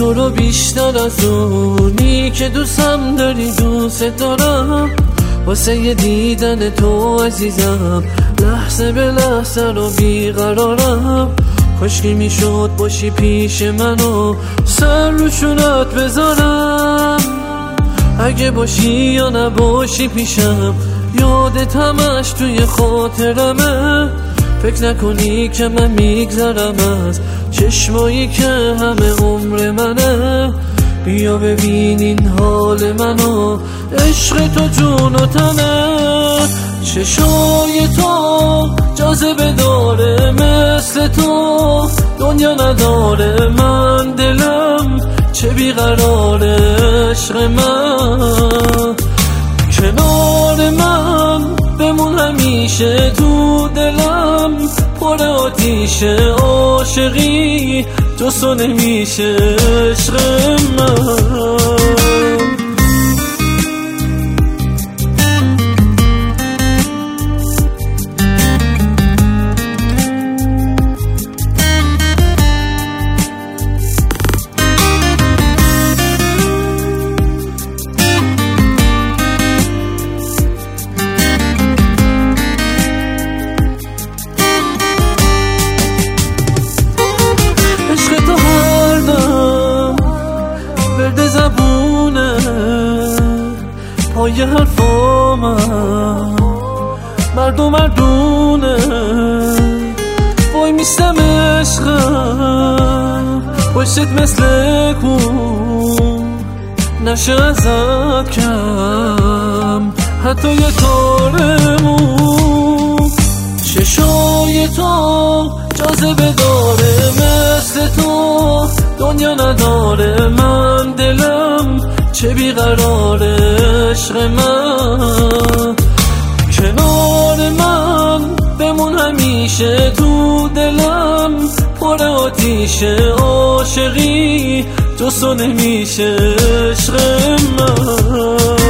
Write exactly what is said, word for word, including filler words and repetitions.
تو رو بیشتر از اونی که دوستم داری دوست دارم. واسه یه دیدن تو عزیزم لحظه به لحظه رو بیقرارم. کاشکی میشد باشی پیش منو سر رو شونت بذارم. اگه باشی یا نباشی پیشم یادت همش توی خاطرمه. فکر نکنی که من میگذرم از چشمایی که همه عمر منه. بیا ببین این حال منو عشق تو جون و تنه. چشای تو جاذبه داره مثل تو دنیا نداره. من دلم چه بیقراره عشق من. کنار من بمون همیشه تو دلم پر آتیشه. عاشقی جستو نمیشه عشق من. پای حرفامم مردم مردونه. وای میستم عشقم پشتت مثل کون نشه ازت کم حتی یه تارمون. چشای تو جاذبه داره مثل تو دنیا نداره. من دلم چه بیقراره عشق من. کنار من بمون همیشه تو دلم پر آتیشه. عاشقی جستو نمیشه عشق من.